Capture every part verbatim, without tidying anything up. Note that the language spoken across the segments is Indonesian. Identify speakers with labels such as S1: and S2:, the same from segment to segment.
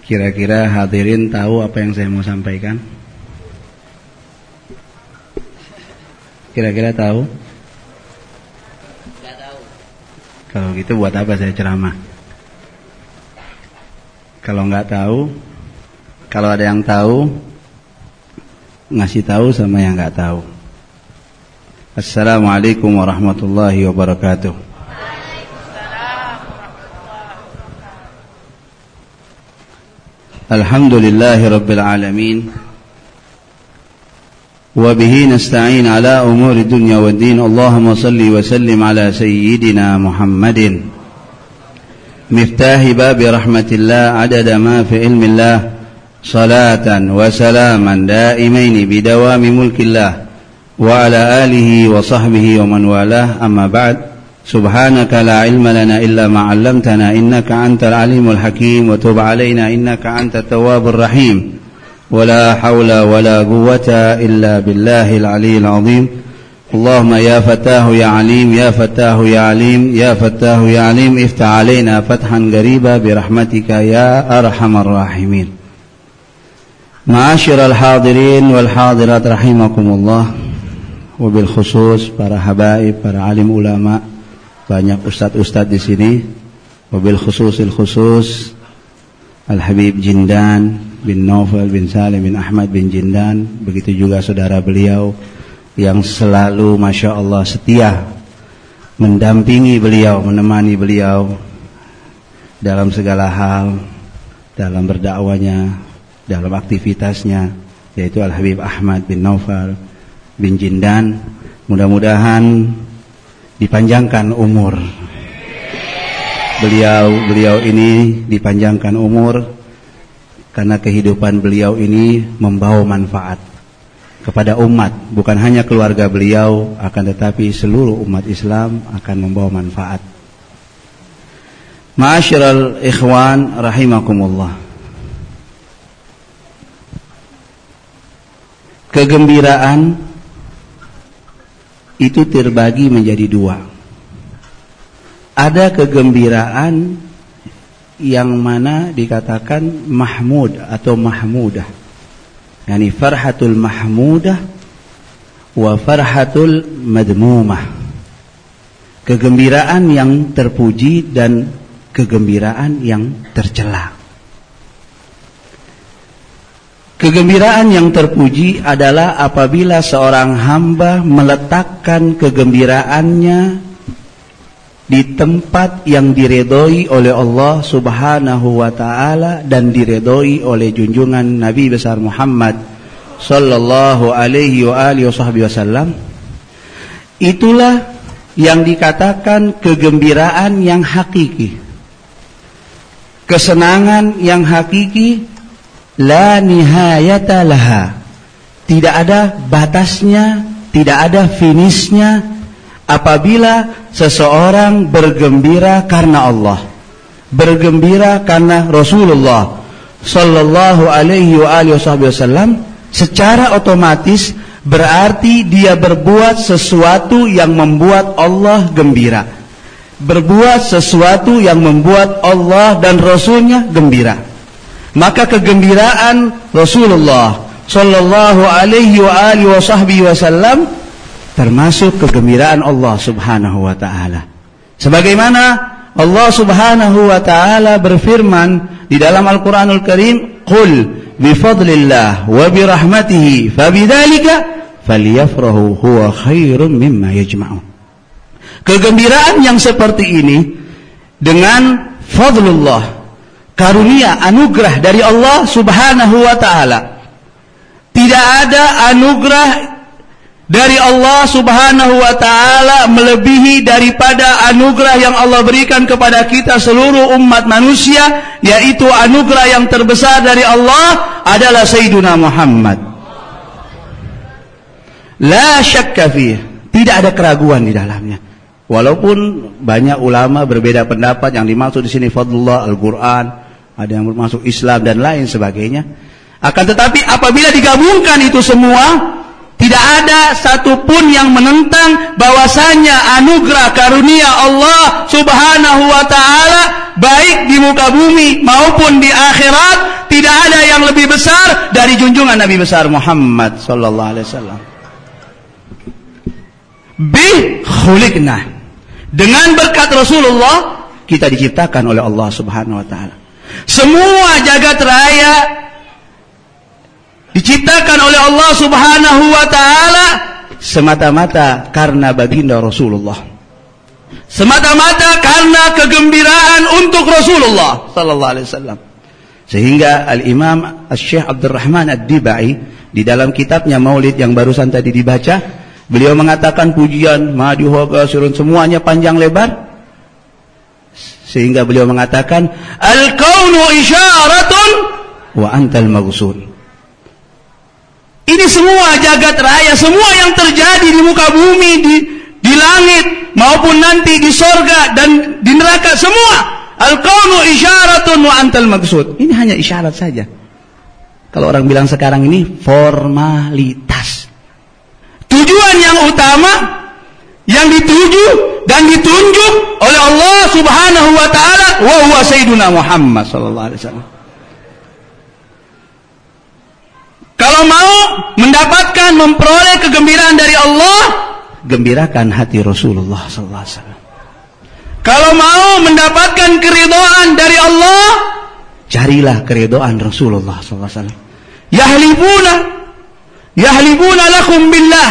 S1: Kira-kira hadirin tahu apa yang saya mau sampaikan? Kira-kira tahu?
S2: Enggak tahu.
S1: Kalau gitu buat apa saya ceramah? Kalau nggak tahu, kalau ada yang tahu, ngasih tahu sama yang nggak tahu. Assalamualaikum warahmatullahi wabarakatuh. Alhamdulillahi rabbil alamin. وبه نستعين على أمور الدنيا والدين اللهم صل وسلم على سيدنا محمد مفتاح باب رحمة الله عدد ما في علم الله صلاة وسلاما دائمين بدوام ملك الله وعلى آله وصحبه ومن والاه أما بعد سبحانك لا علم لنا إلا ما علمتنا إنك أنت العليم الحكيم وتب علينا إنك أنت التواب الرحيم ولا حول ولا قوة إلا بالله العلي العظيم اللهم يا فتاه يا عليم يا فتاه يا عليم يا فتاه يا عليم افتح علينا فتحا قريبا برحمتك يا أرحم الراحمين. معاشر الحاضرين والحاضرات رحمكم الله, wabil para habaib, para alim ulama, banyak ustadz-ustadz di sini, wabil khususil khusus Al-Habib Jindan bin Naufal bin Salim bin Ahmad bin Jindan, begitu juga saudara beliau yang selalu Masya Allah setia mendampingi beliau, menemani beliau dalam segala hal, dalam berdakwanya, dalam aktivitasnya, yaitu Al-Habib Ahmad bin Naufal bin Jindan. Mudah-mudahan dipanjangkan umur beliau, beliau ini dipanjangkan umur, karena kehidupan beliau ini membawa manfaat kepada umat, bukan hanya keluarga beliau, akan tetapi seluruh umat Islam akan membawa manfaat. Ma'asyiral ikhwan rahimakumullah. Kegembiraan itu terbagi menjadi dua. Ada kegembiraan yang mana dikatakan mahmud atau mahmudah, yani farhatul mahmudah wa farhatul madmumah, kegembiraan yang terpuji dan kegembiraan yang tercela. Kegembiraan yang terpuji adalah apabila seorang hamba meletakkan kegembiraannya di tempat yang diredoi oleh Allah Subhanahu wa ta'ala dan diredoi oleh junjungan Nabi besar Muhammad sallallahu alaihi wa alihi wasallam. Itulah yang dikatakan kegembiraan yang hakiki, kesenangan yang hakiki, la nihayata laha, tidak ada batasnya, tidak ada finishnya. Apabila seseorang bergembira karena Allah, bergembira karena Rasulullah sallallahu alaihi wa alihi wasallam, secara otomatis berarti dia berbuat sesuatu yang membuat Allah gembira, berbuat sesuatu yang membuat Allah dan Rasulnya gembira. Maka kegembiraan Rasulullah sallallahu alaihi wa alihi wasallam termasuk kegembiraan Allah Subhanahu wa ta'ala. Sebagaimana Allah Subhanahu wa ta'ala berfirman di dalam Al-Qur'anul Karim, "Qul bi fadlillah wa bi rahmatihi fabidzalika falyafrahu huwa khairum mimma yajma'un." Kegembiraan yang seperti ini dengan fadlullah, karunia, anugerah dari Allah Subhanahu wa ta'ala. Tidak ada anugerah dari Allah Subhanahu wa ta'ala melebihi daripada anugerah yang Allah berikan kepada kita seluruh umat manusia, yaitu anugerah yang terbesar dari Allah adalah Sayyiduna Muhammad. La syakka fih, tidak ada keraguan di dalamnya. Walaupun banyak ulama berbeda pendapat, yang dimaksud di sini fadlullah Al-Quran, ada yang bermaksud Islam dan lain sebagainya. Akan tetapi apabila digabungkan itu semua, tidak ada satupun yang menentang bahwasanya anugerah karunia Allah Subhanahu wa ta'ala baik di muka bumi maupun di akhirat tidak ada yang lebih besar dari junjungan Nabi besar Muhammad sallallahu alaihi wasallam. Bi khuliqna, dengan berkat Rasulullah kita diciptakan oleh Allah Subhanahu wa taala. Semua jagat raya diciptakan oleh Allah Subhanahu wa taala semata-mata karena baginda Rasulullah. Semata-mata karena kegembiraan untuk Rasulullah sallallahu alaihi wasallam. Sehingga Al-Imam Asy-Syaikh Abdul Rahman Ad-Dibai di dalam kitabnya Maulid yang barusan tadi dibaca, beliau mengatakan pujian, madhuh, kasirun, semuanya panjang lebar. Sehingga beliau mengatakan al-kaunu isyaratun wa antal maghsun. Ini semua jagat raya, semua yang terjadi di muka bumi, di di langit maupun nanti di sorga dan di neraka, semua al-kaunu isyaratun wa antal maghsun. Ini hanya isyarat saja. Kalau orang bilang sekarang ini formalitas. Tujuan yang utama yang dituju dan ditunjuk oleh Allah Subhanahu wa taala wa huwa sayyiduna Muhammad sallallahu alaihi wasallam. Kalau mau mendapatkan, memperoleh kegembiraan dari Allah, gembirakan hati Rasulullah sallallahu alaihi wasallam. Kalau mau mendapatkan keridhaan dari Allah, carilah keridhaan Rasulullah sallallahu alaihi wasallam. Yahlifuna yahlifuna lakum billah.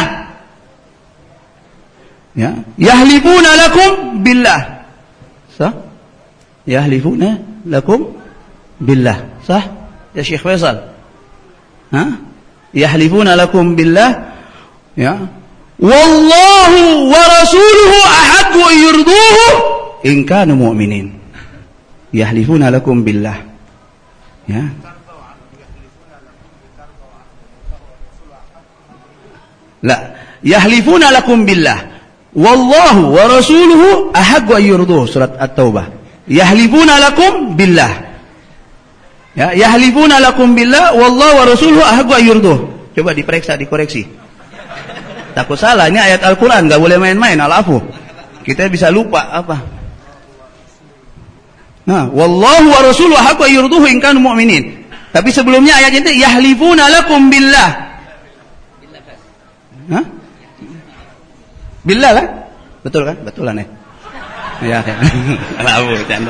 S1: Ya, yahlifuna lakum billah. Sah? Yahlifuna lakum billah. Sah? Ya Syekh Faisal. Ha? Yahlifuna lakum billah. Ya. Wallahu wa rasuluhu ahaqqu an yurduhu in kanu mu'minin. Yahlifuna lakum billah. Ya. La, yahlifuna lakum billah. Wallahu wa rasuluhu ahaqqu an yurduhu, surat At-Taubah. Yahlifuna lakum billah. Ya, yahlifuna lakum billah wallahu wa rasuluhu ahaqqu an yurduhu. Coba diperiksa, dikoreksi. Takut salah, ini ayat Al-Qur'an, enggak boleh main-main, al-afu. Kita bisa lupa apa. Nah, wallahu wa rasuluhu ahaqqu an yurduhu in kanu mu'minin. Tapi sebelumnya ayat itu yahlifuna lakum billah. Hah? Billah lah, betul kan? Betulan ya. Ya, abu canda.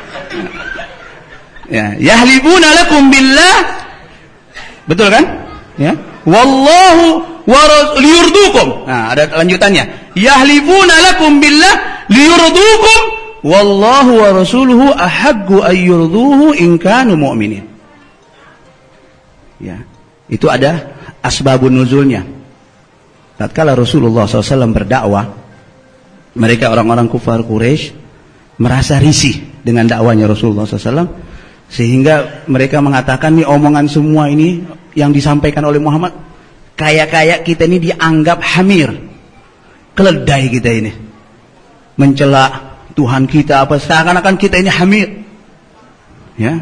S1: Ya, yahlifuna lakum billah, betul kan? Ya, wallahu wa liyurdukum. Nah, ada lanjutannya. Yahlifuna lakum billah liyurdukum, wallahu wa rasuluhu ahaqqu an yurduhu in kanu mu'minin. Ya, itu ada asbabun nuzulnya. Tatkala Rasulullah shallallahu alaihi wasallam berdakwah, mereka orang-orang kufar Quraisy merasa risih dengan dakwanya Rasulullah shallallahu alaihi wasallam, sehingga mereka mengatakan, nih omongan semua ini yang disampaikan oleh Muhammad, kayak-kayak kita ini dianggap hamir, keledai kita ini, mencela Tuhan kita, apa seakan-akan kita ini hamir, ya.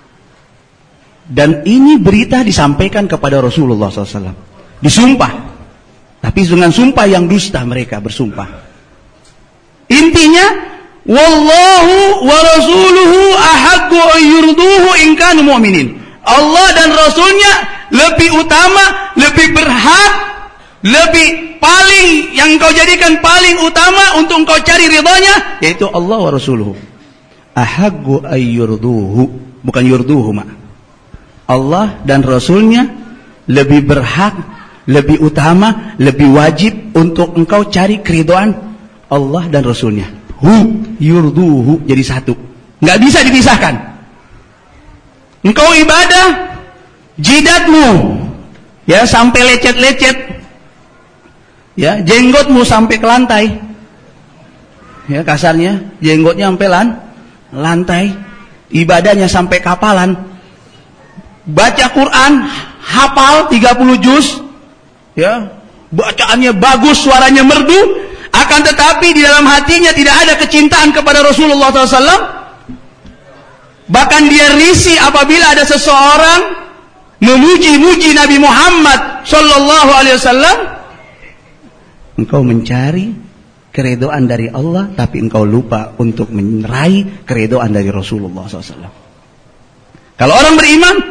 S1: Dan ini berita disampaikan kepada Rasulullah shallallahu alaihi wasallam, disumpah. Tapi dengan sumpah yang dusta mereka bersumpah. Intinya, wallahu wa rasuluhu ahaqqu an yurduhu in kanu mu'minin. Allah dan Rasulnya lebih utama, lebih berhak, lebih paling, yang kau jadikan paling utama untuk kau cari ridhanya, yaitu Allah wa rasuluhu. Ahaqqu an yurduhu, bukan yurduhu ma. Allah dan Rasulnya lebih berhak, lebih utama, lebih wajib untuk engkau cari keridhaan Allah dan Rasulnya. Hu yurduhu, jadi satu, nggak bisa dipisahkan. Engkau ibadah, jidatmu ya sampai lecet-lecet, ya jenggotmu sampai ke lantai, ya kasarnya jenggotnya sampai lan, lantai, ibadahnya sampai kapalan, baca Quran hafal tiga puluh juz. Ya, bacaannya bagus, suaranya merdu, akan tetapi di dalam hatinya tidak ada kecintaan kepada Rasulullah shallallahu alaihi wasallam. Bahkan dia risih apabila ada seseorang memuji-muji Nabi Muhammad Sallallahu Alaihi Wasallam. Engkau mencari keridhaan dari Allah, tapi engkau lupa untuk meraih keridhaan dari Rasulullah Sallallahu Alaihi Wasallam. Kalau orang beriman,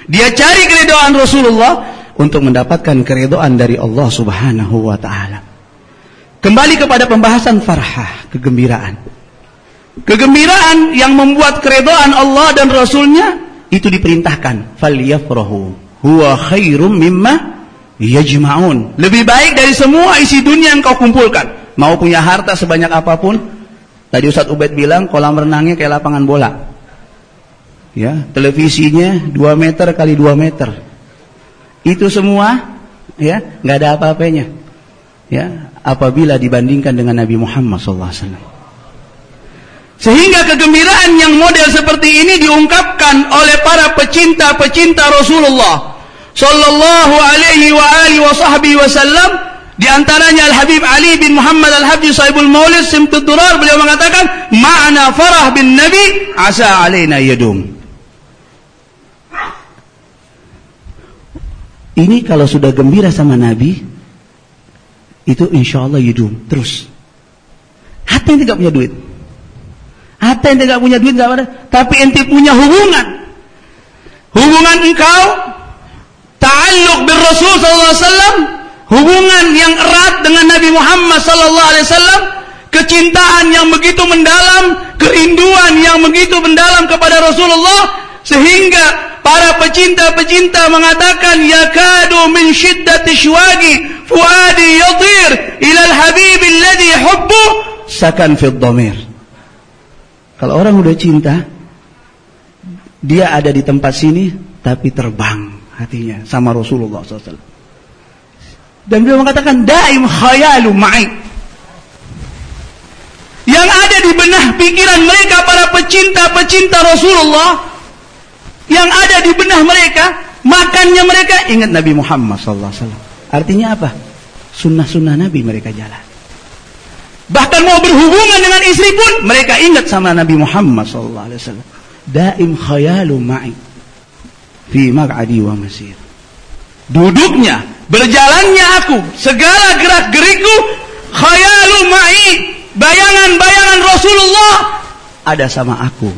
S1: Dia cari keridhaan Rasulullah untuk mendapatkan keridhaan dari Allah Subhanahu wa taala. Kembali kepada pembahasan farhah, kegembiraan. Kegembiraan yang membuat keridhaan Allah dan Rasulnya itu diperintahkan, falyafrahu huwa khairum mimma yajma'un. Lebih baik dari semua isi dunia yang kau kumpulkan. Mau punya harta sebanyak apapun. Tadi Ustaz Ubaid bilang kolam renangnya kayak lapangan bola. Ya, televisinya dua meter kali dua meter. Itu semua ya, enggak ada apa-apanya. Ya, apabila dibandingkan dengan Nabi Muhammad sallallahu alaihi wasallam. Sehingga kegembiraan yang model seperti ini diungkapkan oleh para pecinta-pecinta Rasulullah sallallahu alaihi wa alihi wa sahbihi wasallam. Di antaranya Al-Habib Ali bin Muhammad Al-Habib Sahibul Maulid Simtud Durar, beliau mengatakan, "Ma'na farah bin Nabi asa alaina yadum." Ini kalau sudah gembira sama Nabi, itu insya Allah yadum terus. Hatta yang tidak punya duit, hatta yang tidak punya duit tidak ada, tapi ente punya hubungan, hubungan engkau ta'alluq bil Rasul sallallahu alaihi wasallam, hubungan yang erat dengan Nabi Muhammad sallallahu alaihi wasallam, kecintaan yang begitu mendalam, kerinduan yang begitu mendalam kepada Rasulullah, sehingga para pecinta-pecinta mengatakan, yakadu min shiddati syuwagi fuadi yatir ila al-habib alladhi hubbu sakan fi dhamir. Kalau orang udah cinta, dia ada di tempat sini tapi terbang hatinya sama Rasulullah sallallahu alaihi wasallam. Dan beliau mengatakan, daim khayalu ma'i. Yang ada di benak pikiran mereka para pecinta-pecinta Rasulullah, yang ada di benak mereka, makannya mereka ingat Nabi Muhammad sallallahu alaihi wasallam. Artinya apa? Sunnah-sunnah Nabi mereka jalan. Bahkan mau berhubungan dengan istri pun mereka ingat sama Nabi Muhammad sallallahu alaihi wasallam. Daim khayalu ma'i fi maq'adi wa masir. Duduknya, berjalannya aku, segala gerak-gerikku, khayalu ma'i, bayangan-bayangan Rasulullah ada sama aku.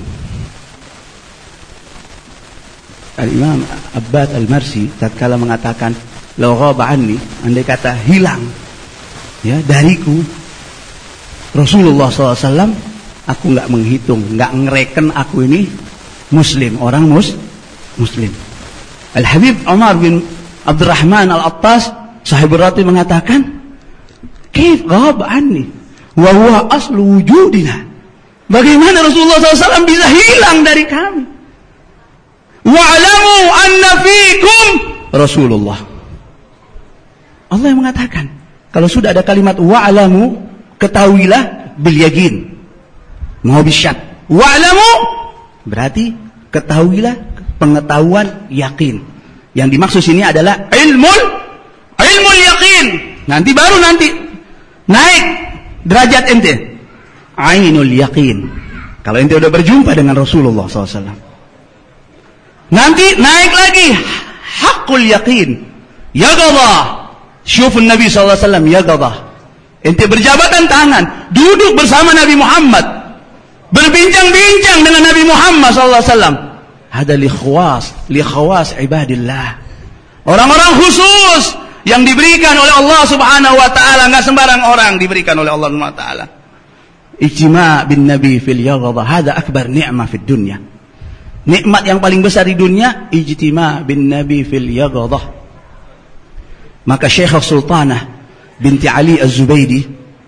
S1: Al-Imam Abbad Al-Marsi tatkala mengatakan, "Law ghaba anni," andai kata hilang ya dariku Rasulullah sallallahu alaihi wasallam, aku enggak menghitung, enggak ngereken aku ini muslim, orang mus muslim. Al-Habib Umar bin Abdurrahman Al-Attas Sahibul Ratib mengatakan, "Kaif ghaba anni wa huwa aslu wujudina." Bagaimana Rasulullah sallallahu alaihi wasallam bisa hilang dari kami? Wa'lamu anna fikum Rasulullah. Allah yang mengatakan, kalau sudah ada kalimat wa'lamu, ketahuilah bil yakin, mau bisyak. Wa'lamu berarti ketahuilah, pengetahuan yakin. Yang dimaksud sini adalah ilmul ilmul yakin. Nanti baru nanti naik derajat ente, ainul yakin. Kalau ente udah berjumpa dengan Rasulullah sallallahu alaihi wasallam, nanti naik lagi hakul yakin, yaqadha. Syufun Nabi sallallahu alaihi wasallam yaqadha. Ente berjabatan tangan, duduk bersama Nabi Muhammad, berbincang-bincang dengan Nabi Muhammad sallallahu alaihi wasallam. Hada li khawas, li khawas ibadillah. Orang-orang khusus yang diberikan oleh Allah Subhanahu wa taala, enggak sembarang orang diberikan oleh Allah Subhanahu wa taala. Ijtima' bin Nabi fil yaqadha, hada akbar ni'mah fid dunya. Nikmat yang paling besar di dunia, ijtima' bin Nabi fil yaqadha. Maka Syekh Sultanah binti Ali Az-Zubaydi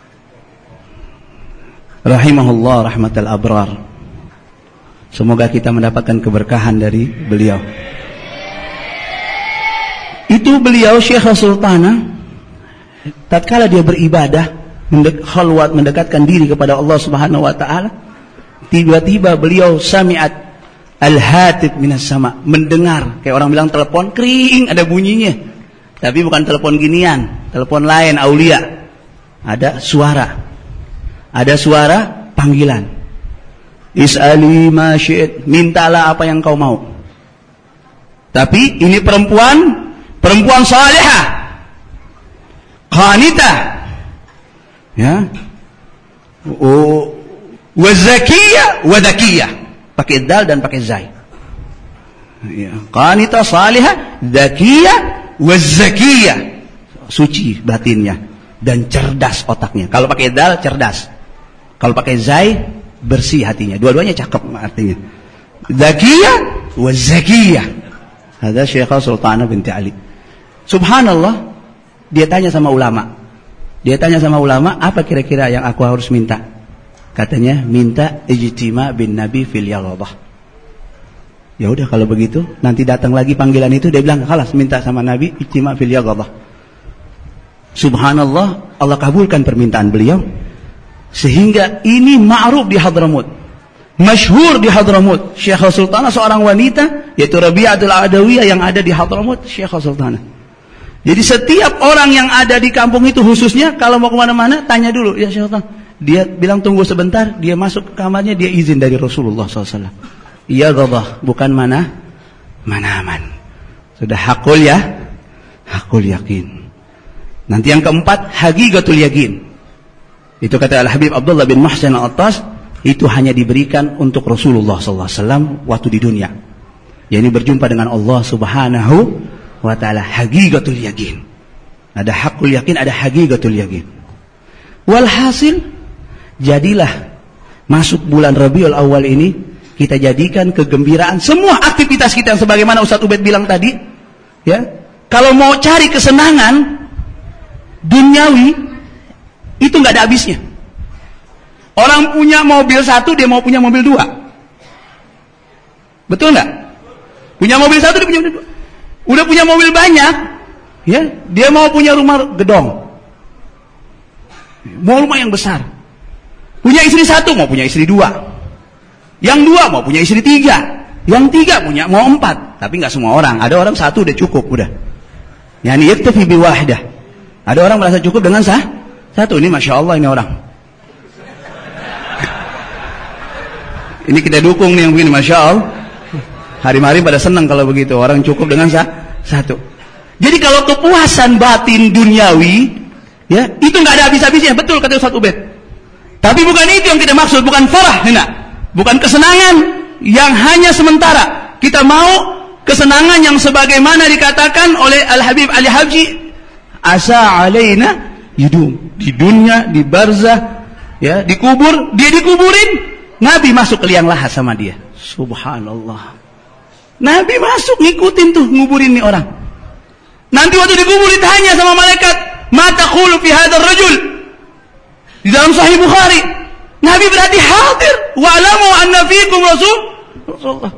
S1: rahimahullah rahmatal abrar, semoga kita mendapatkan keberkahan dari beliau. Itu beliau Syekh Sultanah tatkala dia beribadah, mendek, khalwat, mendekatkan diri kepada Allah Subhanahu wa taala, tiba-tiba beliau sami'at al-hatib minas sama, mendengar kayak orang bilang telepon kering ada bunyinya. Tapi bukan telepon ginian, telepon lain aulia. Ada suara. Ada suara panggilan. Is'ali ma syi'it, mintalah apa yang kau mau. Tapi ini perempuan, perempuan salihah, qanitah. Ya. Wa zakiyah wa dakiyah. Pakai dal dan pakai zai. Ya, qanita salihah, dzakiyah, wazzakiyah. Suci batinnya dan cerdas otaknya. Kalau pakai dal cerdas. Kalau pakai zai bersih hatinya. Dua-duanya cakep artinya. Dzakiyah, wazzakiyah. Hadza Syekhah Sultanah binti Ali. Subhanallah, dia tanya sama ulama. Dia tanya sama ulama, apa kira-kira yang aku harus minta? Katanya, minta ijtima bin Nabi fil yaghadah. Ya udah kalau begitu, nanti datang lagi panggilan itu, dia bilang, "Khalas, minta sama Nabi ijtima fil yaghadah." Subhanallah, Allah kabulkan permintaan beliau sehingga ini ma'ruf di Hadramut, masyhur di Hadramut. Syekhah Sultanah seorang wanita, yaitu Rabi'atul Adawiyah yang ada di Hadramut, Syekhah Sultanah. Jadi setiap orang yang ada di kampung itu khususnya kalau mau kemana-mana tanya dulu, ya Syekh Sultan. Dia bilang tunggu sebentar, dia masuk ke kamarnya, dia izin dari Rasulullah shallallahu alaihi wasallam. Iya gadah, bukan mana manaman. Sudah hakul ya, hakul yakin. Nanti yang keempat, haqiqatul yakin. Itu kata Al-Habib Abdullah bin Muhsin Al-Attas, itu hanya diberikan untuk Rasulullah shallallahu alaihi wasallam waktu di dunia. Yani berjumpa dengan Allah Subhanahu wa ta'ala, haqiqatul yakin. Ada hakul yakin, ada haqiqatul yakin. Walhasil, jadilah masuk bulan Rabiul Awal ini, kita jadikan kegembiraan semua aktivitas kita yang sebagaimana Ustaz Ubaid bilang tadi, ya. Kalau mau cari kesenangan duniawi itu nggak ada habisnya. Orang punya mobil satu, dia mau punya mobil dua. Betul nggak? Punya mobil satu, dia punya mobil dua. Udah punya mobil banyak, ya, dia mau punya rumah gedong, mau rumah yang besar. Punya istri satu, mau punya istri dua. Yang dua mau punya istri tiga. Yang tiga punya mau empat. Tapi nggak semua orang. Ada orang satu udah cukup, udah. Yani yaktafi bi wahidah. Ada orang merasa cukup dengan sah satu. Ini masya Allah ini orang. Ini kita dukung nih yang begini, masya Allah. Hari-hari pada senang kalau begitu, orang cukup dengan sah, satu. Jadi kalau kepuasan batin duniawi, ya, itu nggak ada habis-habisnya. Betul kata Ustaz Ubaid. Tapi bukan itu yang kita maksud, bukan farah, enggak. Bukan kesenangan yang hanya sementara. Kita mau kesenangan yang sebagaimana dikatakan oleh Al-Habib Ali Habji, asa alaina yudum. Di dunia, di barzah, ya, dikubur, dia dikuburin, Nabi masuk ke liang lahat sama dia. Subhanallah. Nabi masuk ngikutin tuh nguburin nih orang. Nanti waktu dikubur ditanya sama malaikat, "Ma taqulu fi hadzal rajul?" Di dalam Sahih Bukhari, Nabi berarti hadir. Wa alamu anna fiikum rasul Rasulullah.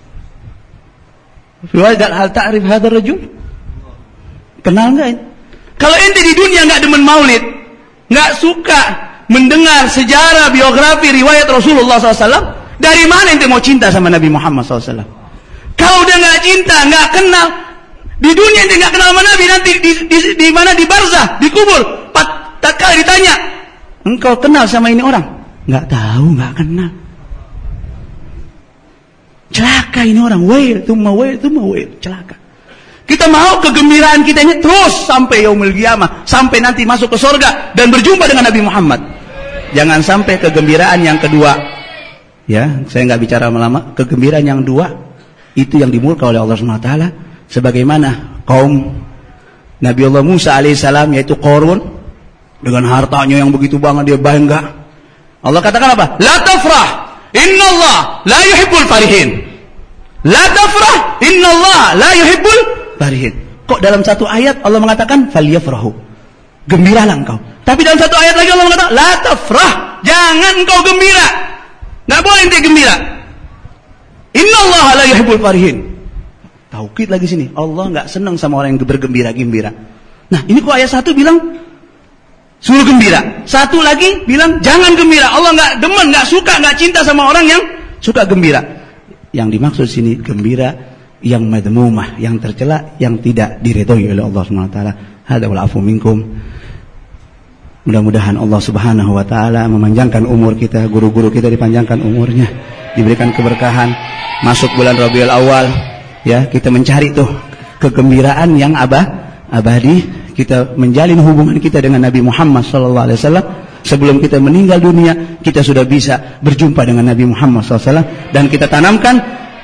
S1: Fi hal ta'rif hadzal rajul? Kenal enggak ini? Kalau ente di dunia enggak demen maulid, enggak suka mendengar sejarah biografi riwayat Rasulullah shallallahu alaihi wasallam, dari mana ente mau cinta sama Nabi Muhammad shallallahu alaihi wasallam? Kau udah nggak cinta, nggak kenal di dunia, dia nggak kenal sama Nabi, nanti di, di, di mana di barzah, dikubur, tak kali ditanya, engkau kenal sama ini orang? Nggak tahu, nggak kenal. Celaka ini orang, wail, tumma wail, tumma wail, celaka. Kita mau kegembiraan kita ini terus sampai yaumul qiyamah, sampai nanti masuk ke surga dan berjumpa dengan Nabi Muhammad. Jangan sampai kegembiraan yang kedua, ya, saya nggak bicara lama, kegembiraan yang dua itu yang dimurka oleh Allah Subhanahu wa taala, sebagaimana kaum Nabi Allah Musa alaihissalam, yaitu Qarun, dengan hartanya yang begitu banget dia bangga. Allah katakan apa? La tafrah, innallah la yuhibbul farihin. La tafrah, innallah la yuhibbul farihin. Kok dalam satu ayat Allah mengatakan falyafrahu, gembiralah engkau. Tapi dalam satu ayat lagi Allah mengatakan la tafrah, jangan engkau gembira. Enggak boleh ente gembira. Innallaha la yuhibbul farihin. Taukid lagi sini. Allah enggak senang sama orang yang bergembira-gembira. Nah, ini kok ayat satu bilang suruh gembira. Satu lagi bilang jangan gembira. Allah enggak demen, enggak suka, enggak cinta sama orang yang suka gembira. Yang dimaksud sini gembira yang madmumah, yang tercela, yang tidak diridhoi oleh Allah Subhanahu wa taala. Hadza wal afu minkum. Mudah-mudahan Allah Subhanahu wa taala memanjangkan umur kita, guru-guru kita dipanjangkan umurnya, diberikan keberkahan. Masuk bulan Rabiul Awal, ya, kita mencari tuh kegembiraan yang abah, abadi. Kita menjalin hubungan kita dengan Nabi Muhammad sallallahu alaihi wasallam. Sebelum kita meninggal dunia, kita sudah bisa berjumpa dengan Nabi Muhammad sallallahu alaihi wasallam, dan kita tanamkan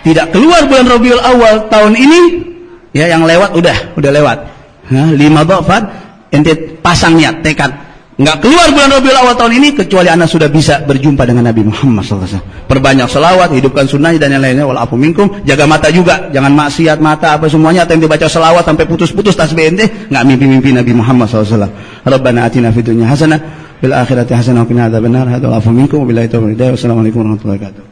S1: tidak keluar bulan Rabiul Awal tahun ini, ya yang lewat udah, udah lewat. Nah, lima dhafat, ente pasang niat, tekad. Enggak keluar bulan Rabiul Awal tahun ini kecuali Anda sudah bisa berjumpa dengan Nabi Muhammad sallallahu alaihi wasallam. Perbanyak selawat, hidupkan sunnahnya dan yang lainnya. Walafu minkum, jaga mata juga, jangan maksiat mata apa semuanya. Atau ente baca selawat sampai putus-putus tasbih ente, enggak mimpi-mimpi Nabi Muhammad sallallahu alaihi wasallam. Rabbana atina fid dunya hasanah, fil akhirati hasanah wa qina adzabannar. Hadzal afu minkum, wabillahi taufiq. Wassalamualaikum warahmatullahi wabarakatuh.